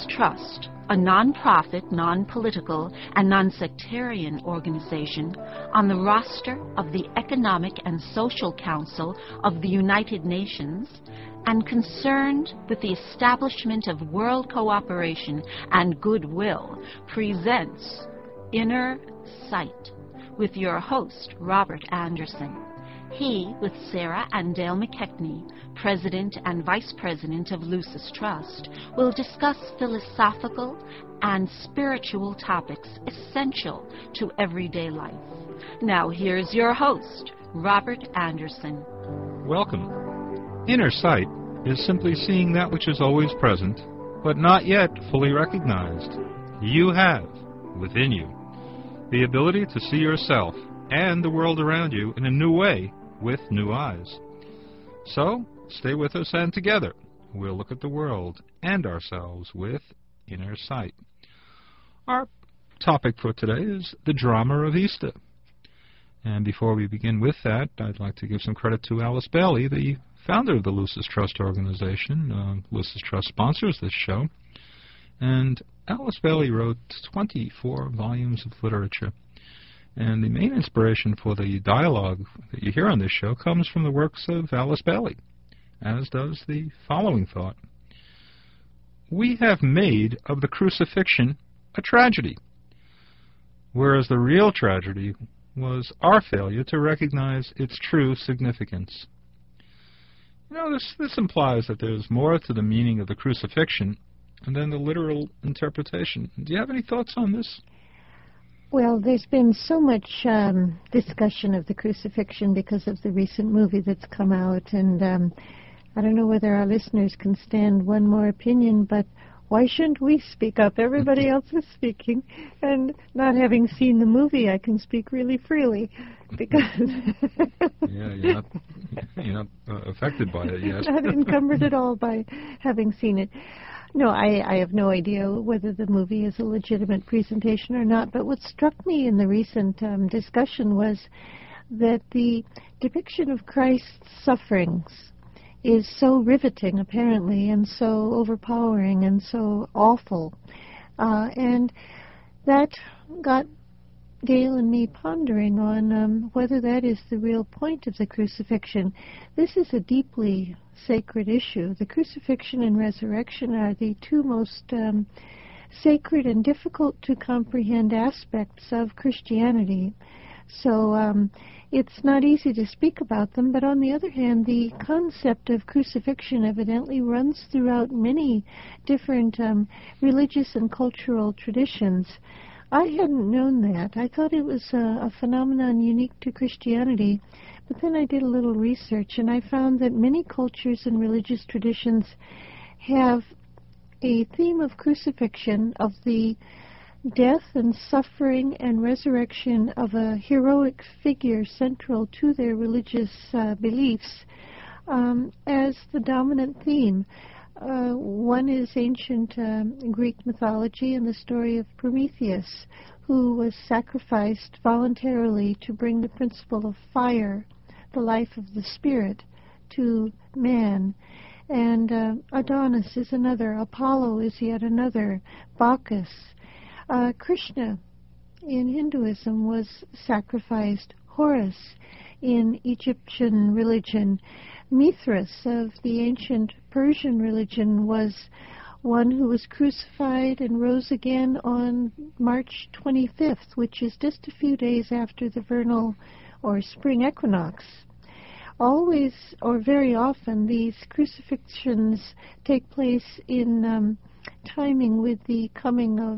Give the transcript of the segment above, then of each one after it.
Lucis Trust, a non-profit, non-political, and non-sectarian organization on the roster of the Economic and Social Council of the United Nations, and concerned with the establishment of world cooperation and goodwill, presents Inner Sight with your host, Robert Anderson. He, with Sarah and Dale McKechnie, President and Vice President of Lucis Trust, will discuss philosophical and spiritual topics essential to everyday life. Now here's your host, Robert Anderson. Welcome. Inner sight is simply seeing that which is always present, but not yet fully recognized. You have, within you, the ability to see yourself and the world around you in a new way with new eyes. So, stay with us, and together we'll look at the world and ourselves with inner sight. Our topic for today is the drama of Easter. And before we begin with that, I'd like to give some credit to Alice Bailey, the founder of the Lucis Trust organization. Lucis Trust sponsors this show. And Alice Bailey wrote 24 volumes of literature. And the main inspiration for the dialogue that you hear on this show comes from the works of Alice Bailey, as does the following thought. We have made of the crucifixion a tragedy, whereas the real tragedy was our failure to recognize its true significance. You know, this implies that there's more to the meaning of the crucifixion than the literal interpretation. Do you have any thoughts on this? Well, there's been so much discussion of the crucifixion because of the recent movie that's come out, and I don't know whether our listeners can stand one more opinion, but why shouldn't we speak up? Everybody else is speaking, and not having seen the movie, I can speak really freely, because... Yeah, you're not affected by it yet. Not encumbered at all by having seen it. No, I have no idea whether the movie is a legitimate presentation or not, but what struck me in the recent discussion was that the depiction of Christ's sufferings is so riveting, apparently, and so overpowering and so awful. And that got Dale and me pondering on whether that is the real point of the crucifixion. This is a deeply sacred issue. The crucifixion and resurrection are the two most sacred and difficult to comprehend aspects of Christianity. So it's not easy to speak about them, but on the other hand, the concept of crucifixion evidently runs throughout many different religious and cultural traditions. I hadn't known that. I thought it was a phenomenon unique to Christianity, but then I did a little research, and I found that many cultures and religious traditions have a theme of crucifixion, of the death and suffering and resurrection of a heroic figure central to their religious beliefs as the dominant theme. One is ancient Greek mythology and the story of Prometheus, who was sacrificed voluntarily to bring the principle of fire, the life of the spirit, to man. And Adonis is another, Apollo is yet another, Bacchus. Krishna in Hinduism was sacrificed, Horus in Egyptian religion. Mithras of the ancient Persian religion was one who was crucified and rose again on March 25th, which is just a few days after the vernal or spring equinox. Always, or very often, these crucifixions take place in timing with the coming of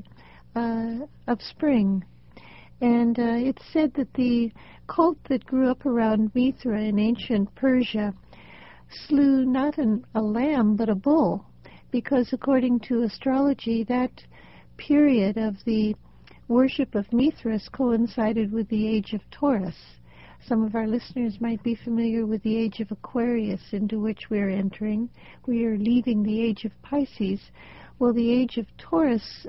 spring. And it's said that the cult that grew up around Mithra in ancient Persia slew not a lamb but a bull, because according to astrology, that period of the worship of Mithras coincided with the age of Taurus. Some of our listeners might be familiar with the age of Aquarius, into which we're entering. We are leaving the age of Pisces. Well, the age of Taurus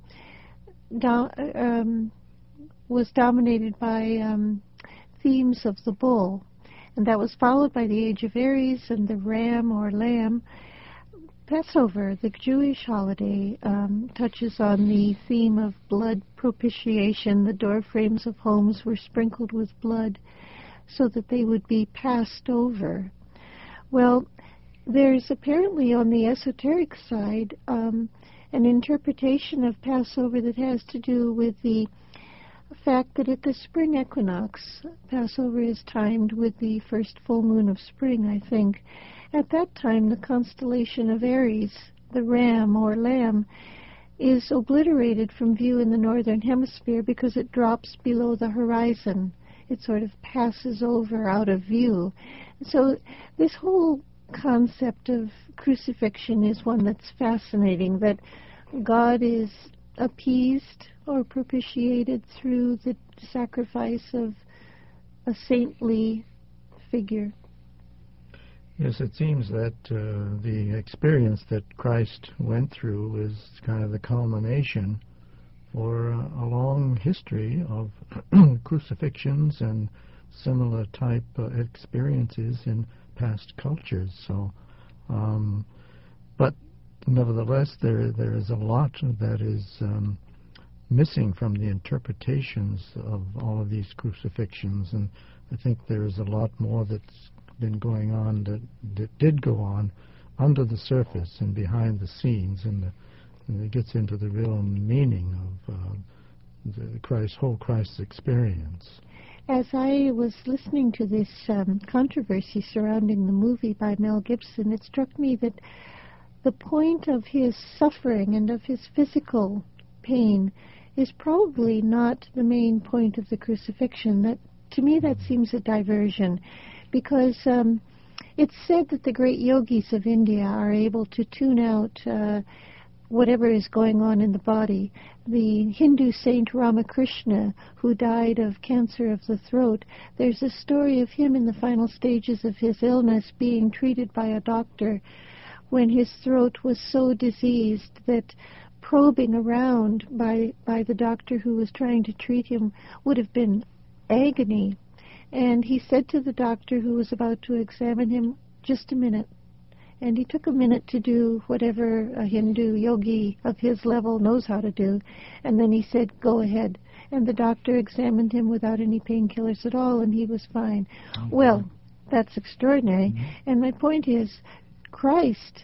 was dominated by themes of the bull, and that was followed by the age of Aries and the ram or lamb. Passover, the Jewish holiday, touches on the theme of blood propitiation. The door frames of homes were sprinkled with blood so that they would be passed over. Well, there's apparently on the esoteric side an interpretation of Passover that has to do with the fact that at the spring equinox, Passover is timed with the first full moon of spring, I think. At that time, the constellation of Aries, the ram or lamb, is obliterated from view in the northern hemisphere because it drops below the horizon. It sort of passes over out of view. So this whole concept of crucifixion is one that's fascinating, that God is appeased or propitiated through the sacrifice of a saintly figure. Yes, it seems that the experience that Christ went through is kind of the culmination for a long history of crucifixions and similar type experiences in past cultures. So, but nevertheless, there is a lot that is missing from the interpretations of all of these crucifixions, and I think there is a lot more that's been going on that did go on under the surface and behind the scenes, and it gets into the real meaning of the whole Christ experience. As I was listening to this controversy surrounding the movie by Mel Gibson, it struck me that the point of his suffering and of his physical pain is probably not the main point of the crucifixion. That, to me, that seems a diversion, because it's said that the great yogis of India are able to tune out whatever is going on in the body. The Hindu saint Ramakrishna, who died of cancer of the throat, there's a story of him in the final stages of his illness being treated by a doctor when his throat was so diseased that probing around by the doctor who was trying to treat him would have been agony. And he said to the doctor who was about to examine him, "Just a minute." And he took a minute to do whatever a Hindu yogi of his level knows how to do. And then he said, "Go ahead." And the doctor examined him without any painkillers at all, and he was fine. Okay. Well, that's extraordinary. Mm-hmm. And my point is, Christ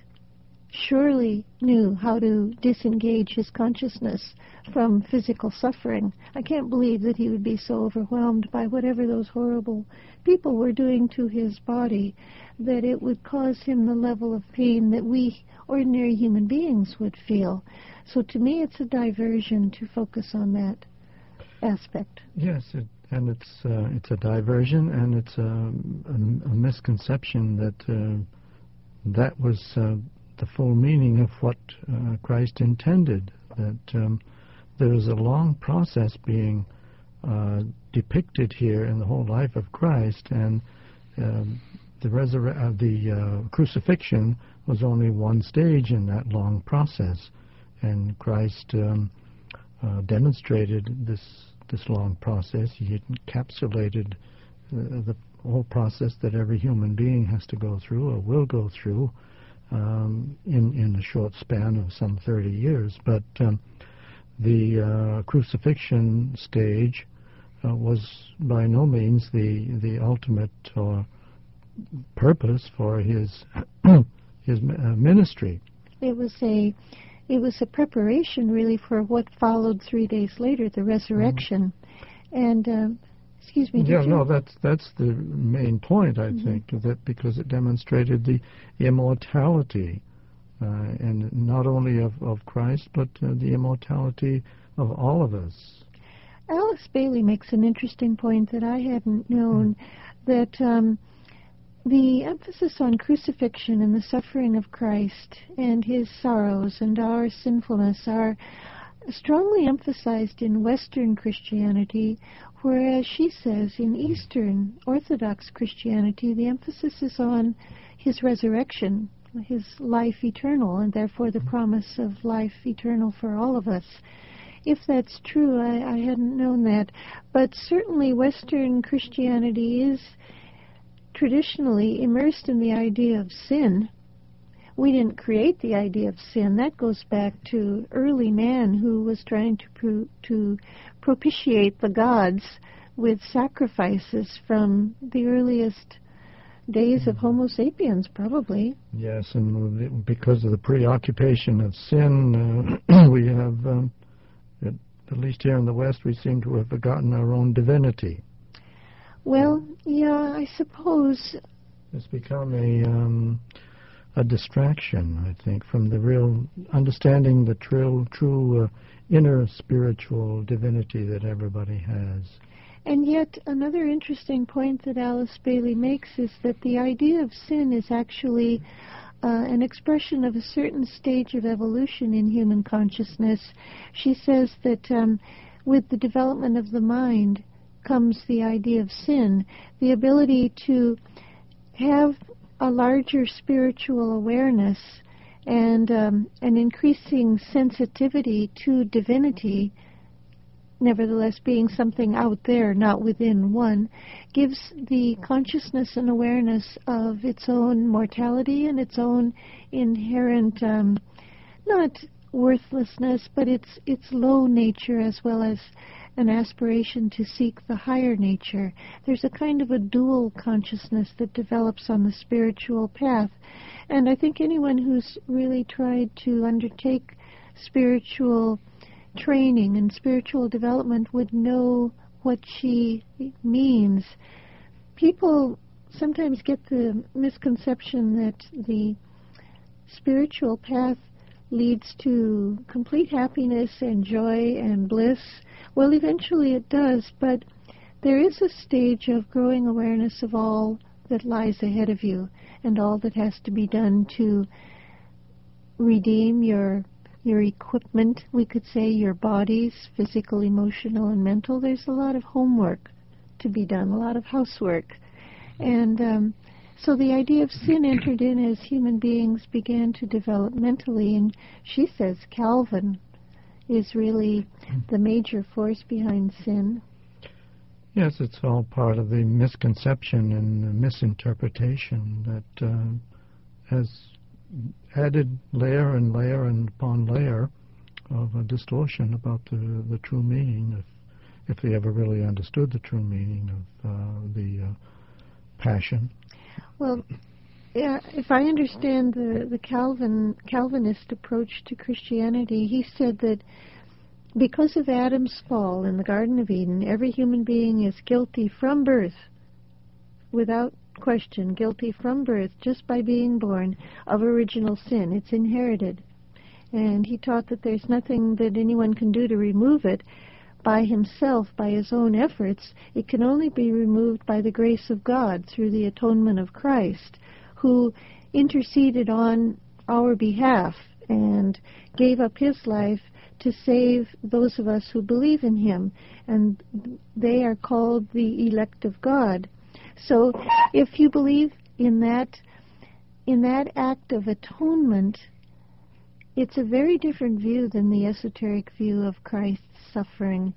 surely knew how to disengage his consciousness from physical suffering. I can't believe that he would be so overwhelmed by whatever those horrible people were doing to his body that it would cause him the level of pain that we ordinary human beings would feel. So to me, it's a diversion to focus on that aspect. Yes, it's a diversion, and it's a misconception that that was the full meaning of what Christ intended, that there is a long process being depicted here in the whole life of Christ, and the crucifixion was only one stage in that long process, and Christ demonstrated this long process. He encapsulated the whole process that every human being has to go through or will go through in a short span of some 30 years. But the crucifixion stage was by no means the ultimate purpose for his ministry. It was a preparation, really, for what followed 3 days later, the resurrection. Mm-hmm. And excuse me. Yeah, no, that's the main point, I mm-hmm. think, that because it demonstrated the immortality, and not only of Christ, but the immortality of all of us. Alice Bailey makes an interesting point that I hadn't known, that the emphasis on crucifixion and the suffering of Christ and his sorrows and our sinfulness are strongly emphasized in Western Christianity, whereas she says in Eastern Orthodox Christianity the emphasis is on his resurrection, his life eternal, and therefore the promise of life eternal for all of us. If that's true, I hadn't known that. But certainly Western Christianity is traditionally immersed in the idea of sin, we didn't create the idea of sin. That goes back to early man who was trying to propitiate the gods with sacrifices from the earliest days of Homo sapiens, probably. Yes, and because of the preoccupation of sin, we have, at least here in the West, we seem to have forgotten our own divinity. Well, yeah, I suppose. It's become a distraction, I think, from the real understanding the true inner spiritual divinity that everybody has. And yet, another interesting point that Alice Bailey makes is that the idea of sin is actually an expression of a certain stage of evolution in human consciousness. She says that with the development of the mind comes the idea of sin, the ability to have a larger spiritual awareness and an increasing sensitivity to divinity, nevertheless being something out there, not within one, gives the consciousness and awareness of its own mortality and its own inherent, not worthlessness, but its low nature, as well as an aspiration to seek the higher nature. There's a kind of a dual consciousness that develops on the spiritual path. And I think anyone who's really tried to undertake spiritual training and spiritual development would know what she means. People sometimes get the misconception that the spiritual path leads to complete happiness and joy and bliss. Well, eventually it does, but there is a stage of growing awareness of all that lies ahead of you and all that has to be done to redeem your equipment, we could say, your bodies, physical, emotional, and mental. There's a lot of homework to be done, a lot of housework. And so the idea of sin entered in as human beings began to develop mentally, and she says Calvin is really the major force behind sin. Yes, it's all part of the misconception and misinterpretation that has added layer and layer and upon layer of a distortion about the true meaning, if they ever really understood the true meaning of the passion. Well, yeah, if I understand the Calvinist approach to Christianity, he said that because of Adam's fall in the Garden of Eden, every human being is guilty from birth, without question, guilty from birth, just by being born, of original sin. It's inherited. And he taught that there's nothing that anyone can do to remove it by himself, by his own efforts. It can only be removed by the grace of God through the atonement of Christ, who interceded on our behalf and gave up his life to save those of us who believe in him. And they are called the elect of God. So if you believe in that act of atonement, it's a very different view than the esoteric view of Christ's suffering.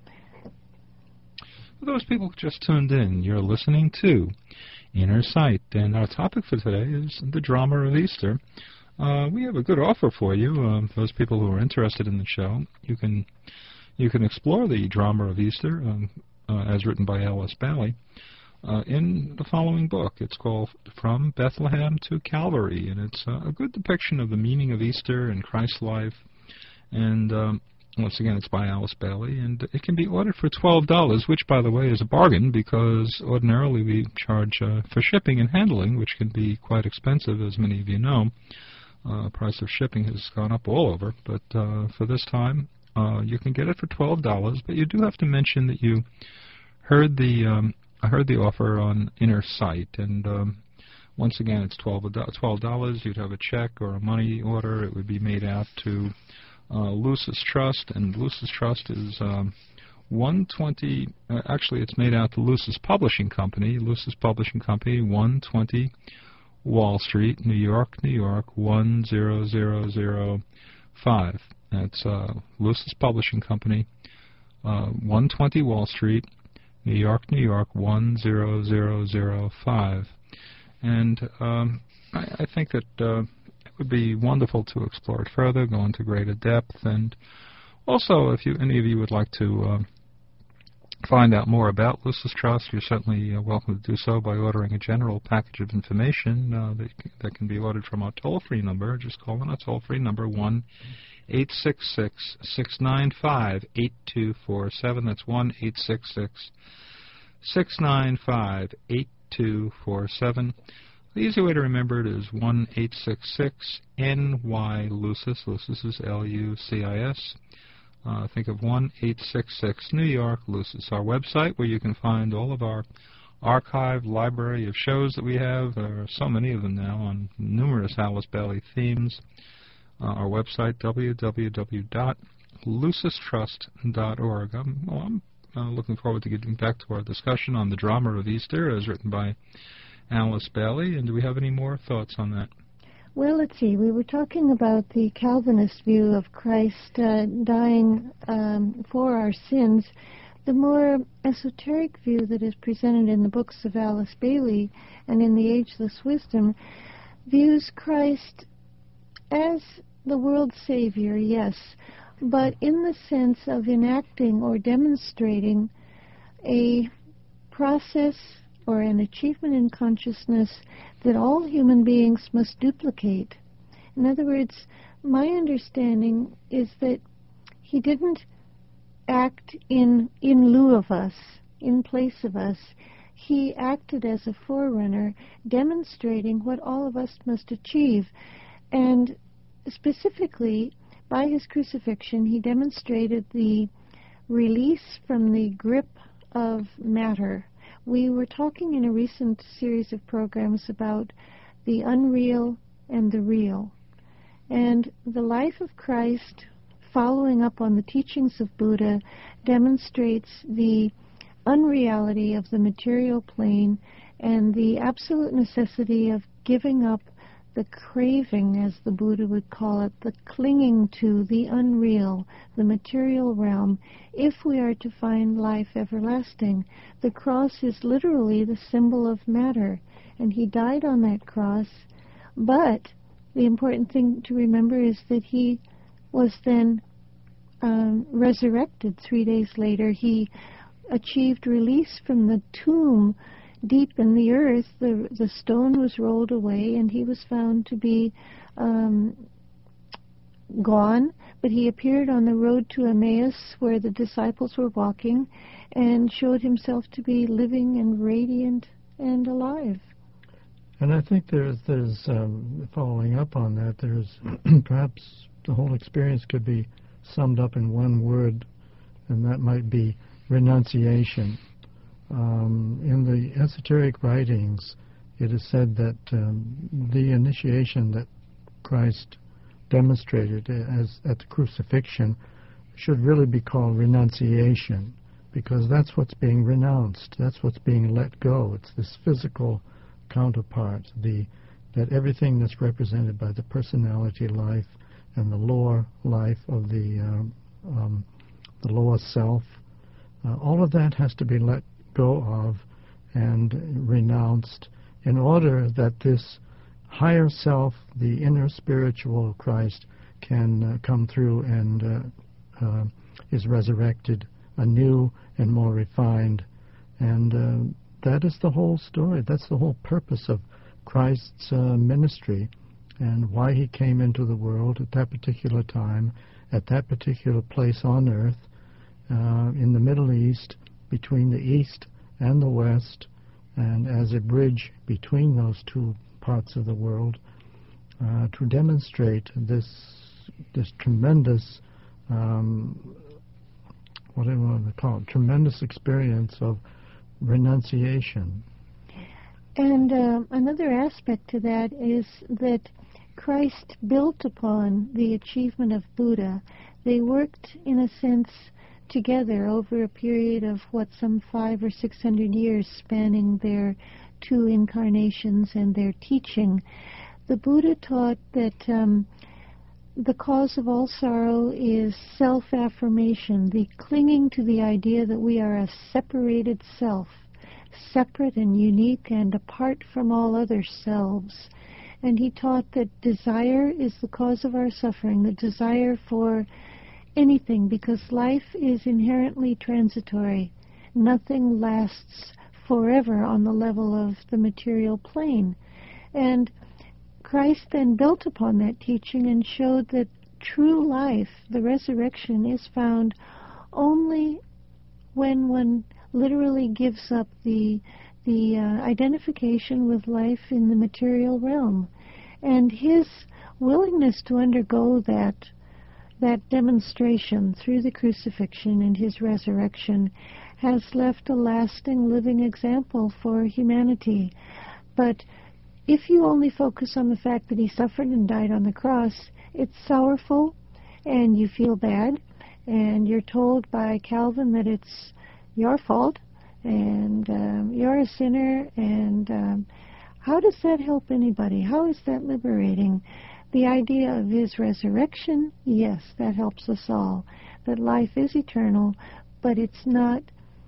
For those people who just tuned in, you're listening to Inner Sight, and our topic for today is the drama of Easter. We have a good offer for you. Those people who are interested in the show, you can explore the drama of Easter as written by Alice Bailey in the following book. It's called From Bethlehem to Calvary, and it's a good depiction of the meaning of Easter and Christ's life. And once again, it's by Alice Bailey, and it can be ordered for $12, which, by the way, is a bargain, because ordinarily we charge for shipping and handling, which can be quite expensive, as many of you know. Price of shipping has gone up all over, but for this time, you can get it for $12, but you do have to mention that you heard the offer on Inner Sight, and once again, it's $12. You'd have a check or a money order. It would be made out to Lucis Trust, and Lucis Trust is 120. Actually, it's made out to Lucis Publishing Company. Lucis Publishing Company, 120 Wall Street, New York, New York, 10005. That's Lucis Publishing Company, 120 Wall Street, New York, New York, 10005. And I think that would be wonderful to explore it further, go into greater depth, and also if any of you would like to find out more about Lucis Trust, you're certainly welcome to do so by ordering a general package of information that can be ordered from our toll-free number. Just call in our toll-free number, 1-866-695-8247. That's 1-866-695-8247. The easy way to remember it is 1-866-NY-LUCIS. Lucis is L-U-C-I-S. Think of 1-866 New York Lucis. Our website, where you can find all of our archived library of shows that we have. There are so many of them now on numerous Alice Bailey themes. Our website, www.lucistrust.org. I'm looking forward to getting back to our discussion on The Drama of Easter, as written by Alice Bailey. And do we have any more thoughts on that? Well, let's see. We were talking about the Calvinist view of Christ dying for our sins. The more esoteric view that is presented in the books of Alice Bailey and in the Ageless Wisdom views Christ as the world's Savior, yes, but in the sense of enacting or demonstrating a process or an achievement in consciousness that all human beings must duplicate. In other words, my understanding is that he didn't act in lieu of us, in place of us. He acted as a forerunner, demonstrating what all of us must achieve. And specifically, by his crucifixion, he demonstrated the release from the grip of matter. We were talking in a recent series of programs about the unreal and the real. And the life of Christ, following up on the teachings of Buddha, demonstrates the unreality of the material plane and the absolute necessity of giving up the craving, as the Buddha would call it, the clinging to the unreal, the material realm, if we are to find life everlasting. The cross is literally the symbol of matter, and he died on that cross. But the important thing to remember is that he was then resurrected 3 days later. He achieved release from the tomb deep in the earth. The stone was rolled away, and he was found to be gone, but he appeared on the road to Emmaus, where the disciples were walking, and showed himself to be living and radiant and alive. And I think there's following up on that, there's perhaps the whole experience could be summed up in one word, and that might be renunciation. In the esoteric writings, it is said that the initiation that Christ demonstrated as at the crucifixion should really be called renunciation, because that's what's being renounced, that's what's being let go. It's this physical counterpart, that everything that's represented by the personality life and the lower life of the lower self, all of that has to be let go of and renounced in order that this higher self, the inner spiritual Christ, can come through and is resurrected anew and more refined. And that is the whole story. That's the whole purpose of Christ's ministry and why he came into the world at that particular time, at that particular place on earth, in the Middle East, between the East and the West, and as a bridge between those two parts of the world, to demonstrate this tremendous, what do you want to call it, tremendous experience of renunciation. And another aspect to that is that Christ built upon the achievement of Buddha. They worked, in a sense, together over a period of some 500 or 600 years, spanning their two incarnations and their teaching. The Buddha taught that the cause of all sorrow is self-affirmation, the clinging to the idea that we are a separated self, separate and unique and apart from all other selves. And he taught that desire is the cause of our suffering, the desire for anything, because life is inherently transitory. Nothing lasts forever on the level of the material plane. And Christ then built upon that teaching and showed that true life, the resurrection, is found only when one literally gives up the identification with life in the material realm. And his willingness to undergo that demonstration through the crucifixion and his resurrection has left a lasting living example for humanity. But if you only focus on the fact that he suffered and died on the cross, it's sorrowful and you feel bad, and you're told by Calvin that it's your fault and you're a sinner, and how does that help anybody? How is that liberating? The idea of his resurrection, yes, that helps us all. That life is eternal, but it's not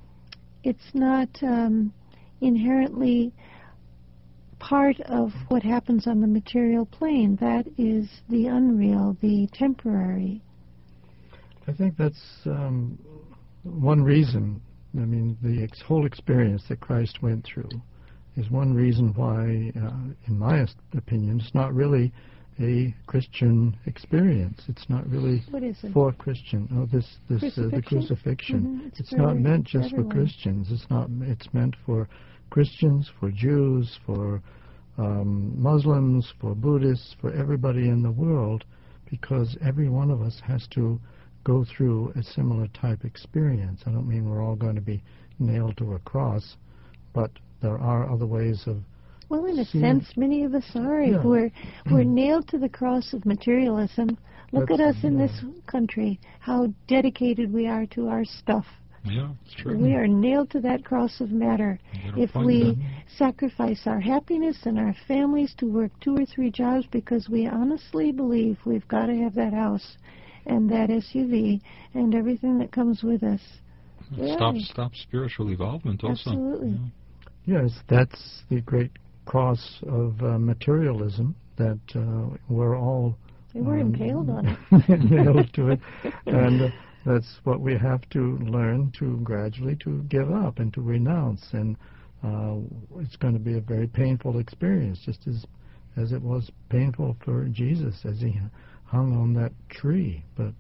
inherently part of what happens on the material plane. That is the unreal, the temporary. I think that's one reason. I mean, the whole experience that Christ went through is one reason why, in my opinion, it's not really a Christian experience. It's not really for Christian. Oh, the crucifixion. Mm-hmm. It's not meant just for Christians. It's meant for Christians, for Jews, for Muslims, for Buddhists, for everybody in the world, because every one of us has to go through a similar type experience. I don't mean we're all going to be nailed to a cross, but there are other ways of. Well, in a sense, many of us are. Yeah. We're nailed to the cross of materialism. Look at us in this country, how dedicated we are to our stuff. Yeah, it's true. We are nailed to that cross of matter. If we sacrifice our happiness and our families to work 2 or 3 jobs because we honestly believe we've got to have that house and that SUV and everything that comes with us. Stop spiritual involvement also. Absolutely. Yeah. Yes, that's the great cross of materialism that we're all... We're impaled on it. Nailed to it. And that's what we have to learn to gradually to give up and to renounce. And it's going to be a very painful experience, just as it was painful for Jesus as he hung on that tree. But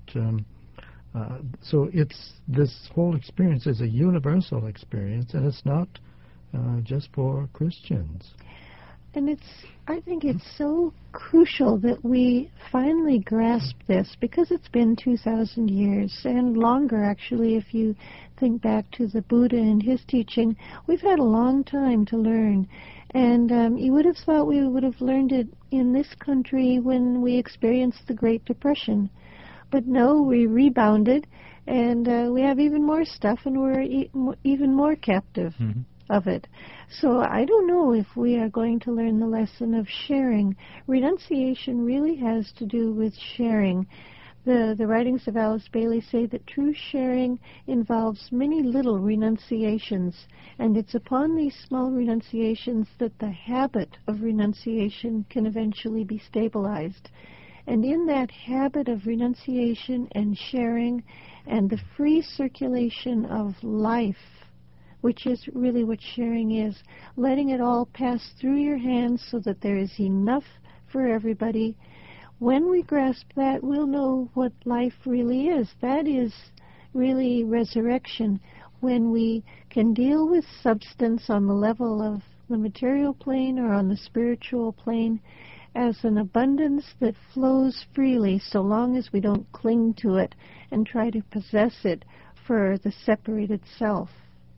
so this whole experience is a universal experience, and it's not just for Christians. And I think it's so crucial that we finally grasp this, because it's been 2,000 years, and longer actually if you think back to the Buddha and his teaching. We've had a long time to learn. And you would have thought we would have learned it in this country when we experienced the Great Depression. But no, we rebounded, and we have even more stuff, and we're even more captive of it. So I don't know if we are going to learn the lesson of sharing. Renunciation really has to do with sharing. The writings of Alice Bailey say that true sharing involves many little renunciations, and it's upon these small renunciations that the habit of renunciation can eventually be stabilized. And in that habit of renunciation and sharing and the free circulation of life, which is really what sharing is, letting it all pass through your hands so that there is enough for everybody. When we grasp that, we'll know what life really is. That is really resurrection, when we can deal with substance on the level of the material plane or on the spiritual plane as an abundance that flows freely, so long as we don't cling to it and try to possess it for the separated self.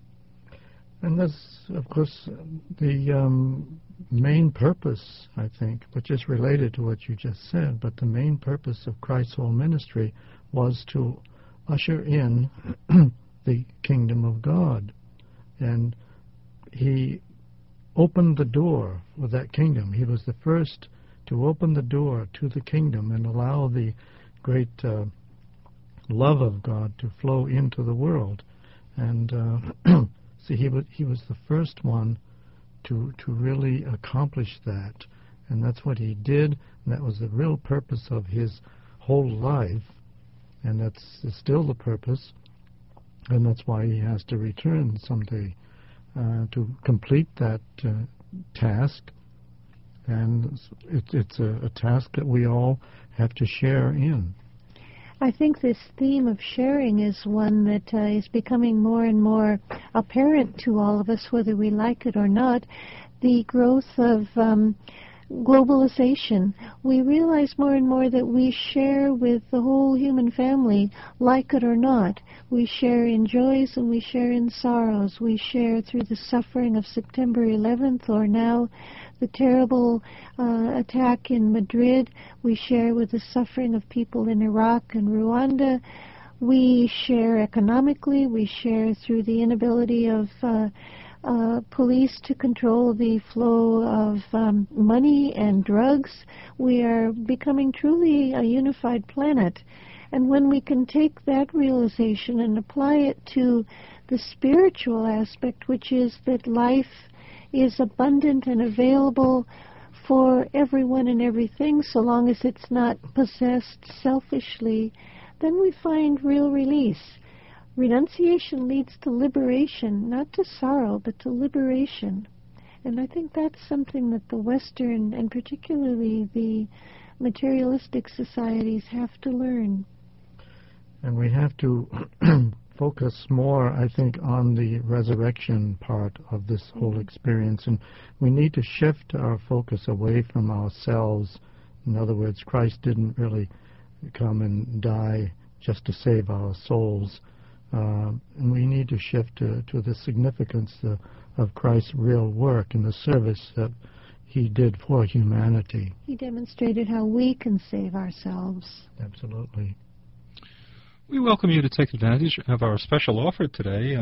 And that's, of course, the main purpose, I think, which is related to what you just said, but the main purpose of Christ's whole ministry was to usher in the kingdom of God. And he opened the door with that kingdom. He was the first to open the door to the kingdom and allow the great love of God to flow into the world. And see, he was the first one to really accomplish that. And that's what he did, and that was the real purpose of his whole life, and that's still the purpose, and that's why he has to return someday to complete that task. And it's a task that we all have to share in. I think this theme of sharing is one that is becoming more and more apparent to all of us, whether we like it or not. The growth of globalization. We realize more and more that we share with the whole human family, like it or not. We share in joys and we share in sorrows. We share through the suffering of September 11th, or now the terrible attack in Madrid. We share with the suffering of people in Iraq and Rwanda. We share economically. We share through the inability of police to control the flow of money and drugs. We are becoming truly a unified planet. And when we can take that realization and apply it to the spiritual aspect, which is that life is abundant and available for everyone and everything, so long as it's not possessed selfishly, then we find real release. Renunciation leads to liberation, not to sorrow, but to liberation. And I think that's something that the Western, and particularly the materialistic societies, have to learn. And we have to focus more, I think, on the resurrection part of this whole experience. And we need to shift our focus away from ourselves. In other words, Christ didn't really come and die just to save our souls. And we need to shift to the significance of Christ's real work and the service that he did for humanity. He demonstrated how we can save ourselves. Absolutely. We welcome you to take advantage of our special offer today.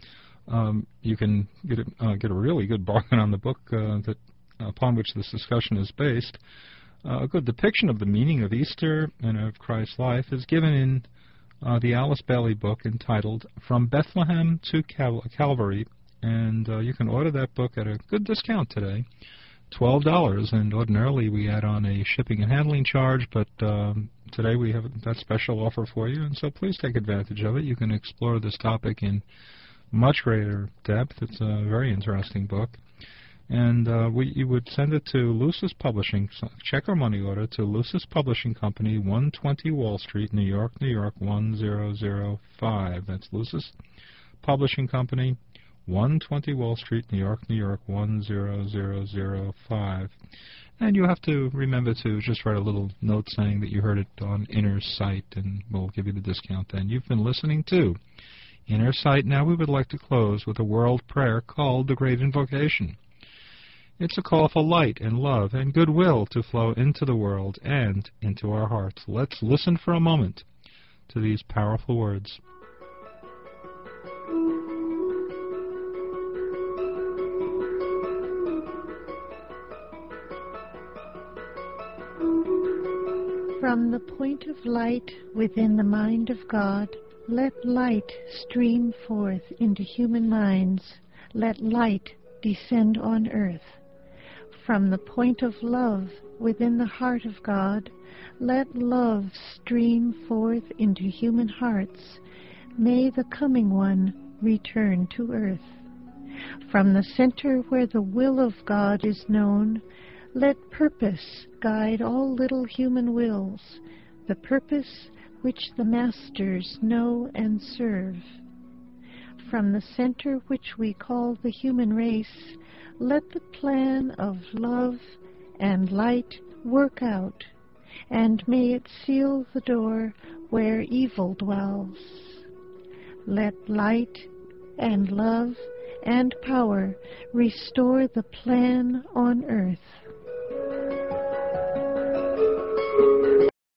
You can get a really good bargain on the book upon which this discussion is based. A good depiction of the meaning of Easter and of Christ's life is given in the Alice Bailey book entitled From Bethlehem to Calvary, and you can order that book at a good discount today, $12, and ordinarily we add on a shipping and handling charge, but today we have that special offer for you, and so please take advantage of it. You can explore this topic in much greater depth. It's a very interesting book. And you would send it to Lucis Publishing, check or money order to Lucis Publishing Company, 120 Wall Street, New York, New York, 1005. That's Lucis Publishing Company, 120 Wall Street, New York, New York, 10005. And you have to remember to just write a little note saying that you heard it on Inner Sight, and we'll give you the discount then. You've been listening to Inner Sight. Now we would like to close with a world prayer called the Great Invocation. It's a call for light and love and goodwill to flow into the world and into our hearts. Let's listen for a moment to these powerful words. From the point of light within the mind of God, let light stream forth into human minds. Let light descend on earth. From the point of love within the heart of God, let love stream forth into human hearts. May the coming one return to earth. From the center where the will of God is known, let purpose guide all little human wills, the purpose which the masters know and serve. From the center which we call the human race, let the plan of love and light work out, and may it seal the door where evil dwells. Let light and love and power restore the plan on earth.